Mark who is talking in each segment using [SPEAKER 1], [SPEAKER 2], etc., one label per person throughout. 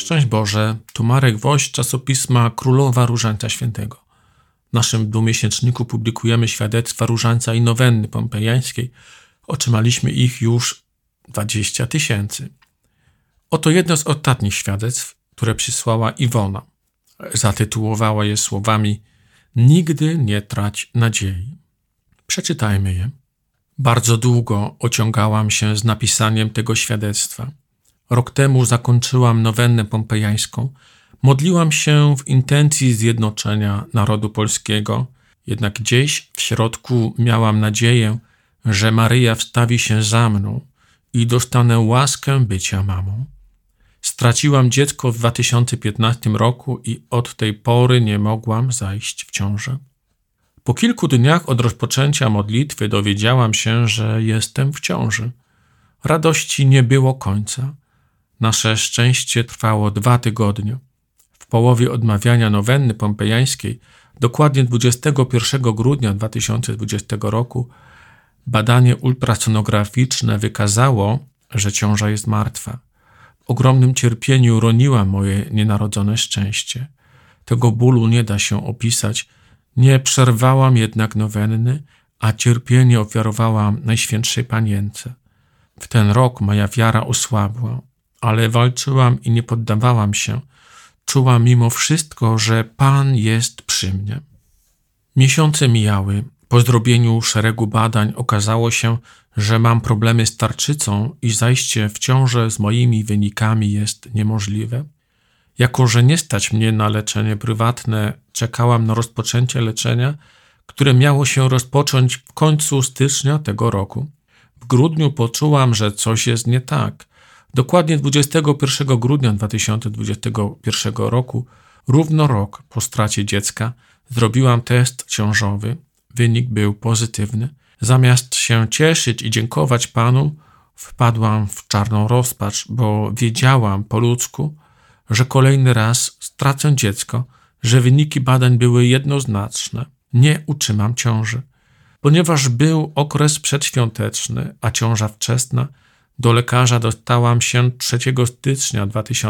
[SPEAKER 1] Szczęść Boże, tu Marek Woś z czasopisma Królowa Różańca Świętego. W naszym dwumiesięczniku publikujemy świadectwa Różańca i Nowenny Pompejańskiej. Otrzymaliśmy ich już 20 000. Oto jedno z ostatnich świadectw, które przysłała Iwona. Zatytułowała je słowami: Nigdy nie trać nadziei. Przeczytajmy je. Bardzo długo ociągałam się z napisaniem tego świadectwa. Rok temu zakończyłam nowennę pompejańską. Modliłam się w intencji zjednoczenia narodu polskiego, jednak gdzieś w środku miałam nadzieję, że Maryja wstawi się za mną i dostanę łaskę bycia mamą. Straciłam dziecko w 2015 roku i od tej pory nie mogłam zajść w ciążę. Po kilku dniach od rozpoczęcia modlitwy dowiedziałam się, że jestem w ciąży. Radości nie było końca. Nasze szczęście trwało 2 tygodnie. W połowie odmawiania nowenny pompejańskiej, dokładnie 21 grudnia 2020 roku, badanie ultrasonograficzne wykazało, że ciąża jest martwa. W ogromnym cierpieniu roniłam moje nienarodzone szczęście. Tego bólu nie da się opisać. Nie przerwałam jednak nowenny, a cierpienie ofiarowałam Najświętszej Panience. W ten rok moja wiara osłabła, ale walczyłam i nie poddawałam się. Czułam mimo wszystko, że Pan jest przy mnie. Miesiące mijały. Po zrobieniu szeregu badań okazało się, że mam problemy z tarczycą i zajście w ciążę z moimi wynikami jest niemożliwe. Jako że nie stać mnie na leczenie prywatne, czekałam na rozpoczęcie leczenia, które miało się rozpocząć w końcu stycznia tego roku. W grudniu poczułam, że coś jest nie tak. Dokładnie 21 grudnia 2021 roku, równo rok po stracie dziecka, zrobiłam test ciążowy. Wynik był pozytywny. Zamiast się cieszyć i dziękować Panu, wpadłam w czarną rozpacz, bo wiedziałam po ludzku, że kolejny raz stracę dziecko, że wyniki badań były jednoznaczne. Nie utrzymam ciąży. Ponieważ był okres przedświąteczny, a ciąża wczesna, do lekarza dostałam się 3 stycznia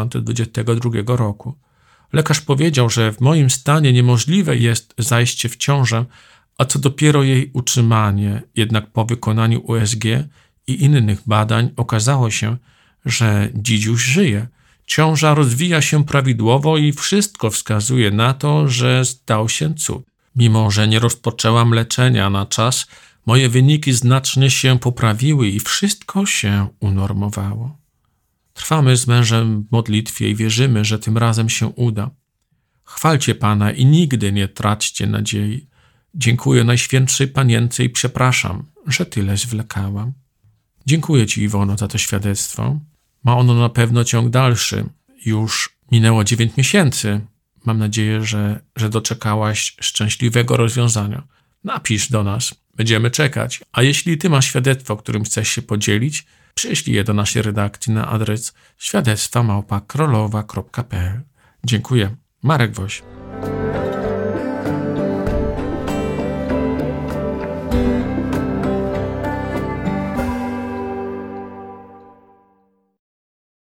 [SPEAKER 1] 2022 roku. Lekarz powiedział, że w moim stanie niemożliwe jest zajście w ciążę, a co dopiero jej utrzymanie. Jednak po wykonaniu USG i innych badań okazało się, że dzidziuś żyje. Ciąża rozwija się prawidłowo i wszystko wskazuje na to, że stał się cud. Mimo że nie rozpoczęłam leczenia na czas, moje wyniki znacznie się poprawiły i wszystko się unormowało. Trwamy z mężem w modlitwie i wierzymy, że tym razem się uda. Chwalcie Pana i nigdy nie traćcie nadziei. Dziękuję Najświętszej Panience i przepraszam, że tyle zwlekałam. Dziękuję Ci, Iwono, za to świadectwo. Ma ono na pewno ciąg dalszy. Już minęło 9 miesięcy. Mam nadzieję, że doczekałaś szczęśliwego rozwiązania. Napisz do nas. Będziemy czekać. A jeśli Ty masz świadectwo, którym chcesz się podzielić, przyślij je do naszej redakcji na adres świadectwa@krolowa.pl. Dziękuję. Marek Woś.